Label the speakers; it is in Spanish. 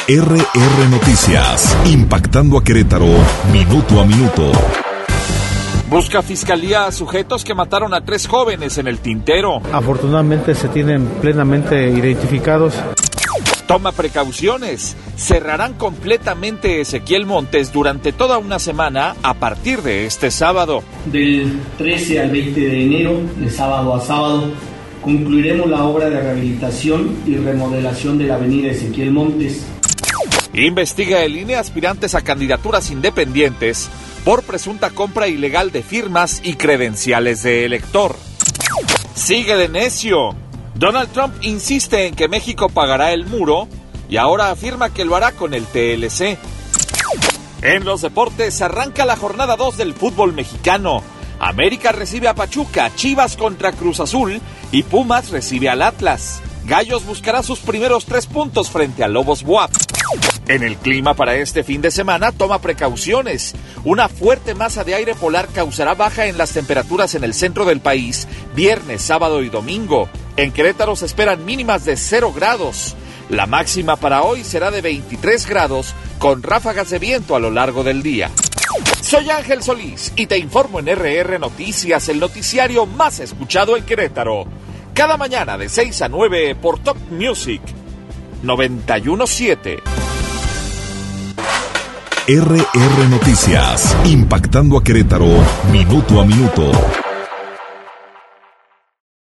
Speaker 1: RR Noticias, impactando a Querétaro, minuto a minuto.
Speaker 2: Busca Fiscalía a sujetos que mataron a 3 jóvenes en el Tintero.
Speaker 3: Afortunadamente se tienen plenamente identificados.
Speaker 2: Toma precauciones. Cerrarán completamente Ezequiel Montes durante toda una semana a partir de este sábado.
Speaker 4: Del 13 al 20 de enero, de sábado a sábado, concluiremos la obra de rehabilitación y remodelación de la avenida Ezequiel Montes.
Speaker 2: Investiga el INE aspirantes a candidaturas independientes por presunta compra ilegal de firmas y credenciales de elector. Sigue de necio. Donald Trump insiste en que México pagará el muro y ahora afirma que lo hará con el TLC. En los deportes arranca la jornada 2 del fútbol mexicano. América recibe a Pachuca, Chivas contra Cruz Azul y Pumas recibe al Atlas. Gallos buscará sus primeros 3 puntos frente a Lobos BUAP. En el clima para este fin de semana, toma precauciones. Una fuerte masa de aire polar causará baja en las temperaturas en el centro del país, viernes, sábado y domingo. En Querétaro se esperan mínimas de 0 grados. La máxima para hoy será de 23 grados, con ráfagas de viento a lo largo del día. Soy Ángel Solís y te informo en RR Noticias, el noticiario más escuchado en Querétaro. Cada mañana de 6 a 9 por Top Music 91.7.
Speaker 1: RR Noticias, impactando a Querétaro, minuto a minuto.